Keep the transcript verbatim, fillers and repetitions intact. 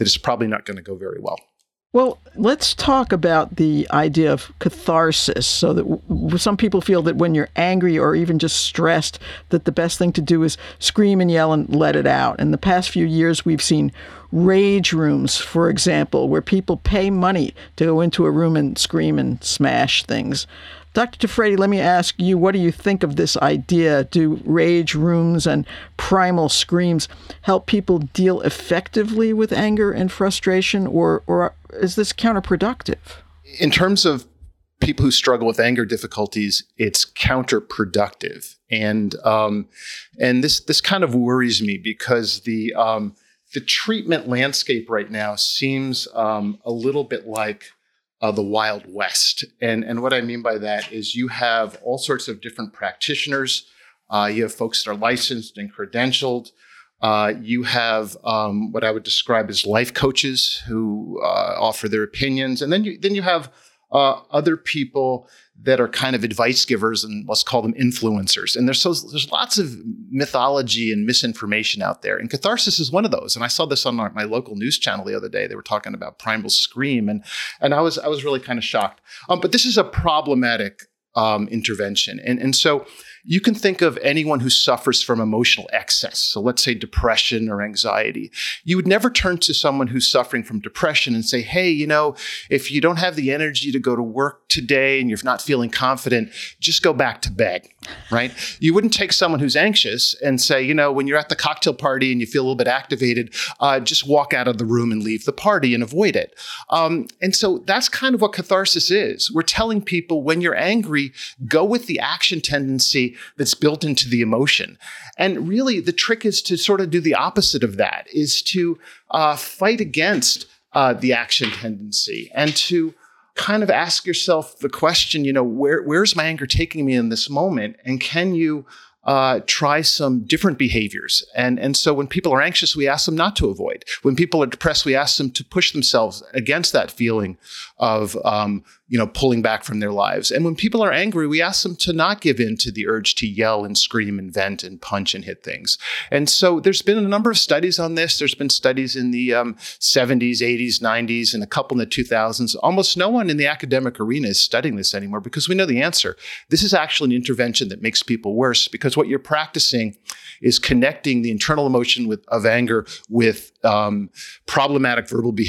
that it's probably not going to go very well. Well, let's talk about the idea of catharsis. So that w- some people feel that when you're angry or even just stressed, that the best thing to do is scream and yell and let it out. In the past few years, we've seen rage rooms, for example, where people pay money to go into a room and scream and smash things. Doctor Tafrate, let me ask you, what do you think of this idea? Do rage rooms and primal screams help people deal effectively with anger and frustration, or, or is this counterproductive? In terms of people who struggle with anger difficulties, it's counterproductive. And um, and this this kind of worries me because the um, the treatment landscape right now seems um, a little bit like Uh, the Wild West. And, and what I mean by that is you have all sorts of different practitioners. Uh, you have folks that are licensed and credentialed. Uh, you have um, what I would describe as life coaches who uh, offer their opinions. And then you, then you have uh, other people that are kind of advice givers, and let's call them influencers. And there's so, there's lots of mythology and misinformation out there. And catharsis is one of those. And I saw this on my, my local news channel the other day. They were talking about primal scream, and and I was I was really kind of shocked. Um, but this is a problematic um, intervention, and and so you can think of anyone who suffers from emotional excess. So let's say depression or anxiety. You would never turn to someone who's suffering from depression and say, hey, you know, if you don't have the energy to go to work today and you're not feeling confident, just go back to bed, right? You wouldn't take someone who's anxious and say, you know, when you're at the cocktail party and you feel a little bit activated, uh, just walk out of the room and leave the party and avoid it. Um, and so that's kind of what catharsis is. We're telling people when you're angry, go with the action tendency that's built into the emotion. And really, the trick is to sort of do the opposite of that, is to uh, fight against uh, the action tendency and to kind of ask yourself the question, you know, where where's my anger taking me in this moment? And can you uh, try some different behaviors? And, and so when people are anxious, we ask them not to avoid. When people are depressed, we ask them to push themselves against that feeling of, um, you know, pulling back from their lives. And when people are angry, we ask them to not give in to the urge to yell and scream and vent and punch and hit things. And so there's been a number of studies on this. There's been studies in the um, seventies, eighties, nineties, and a couple in the two thousands. Almost no one in the academic arena is studying this anymore because we know the answer. This is actually an intervention that makes people worse, because what you're practicing is connecting the internal emotion with, of anger with um, problematic verbal behavior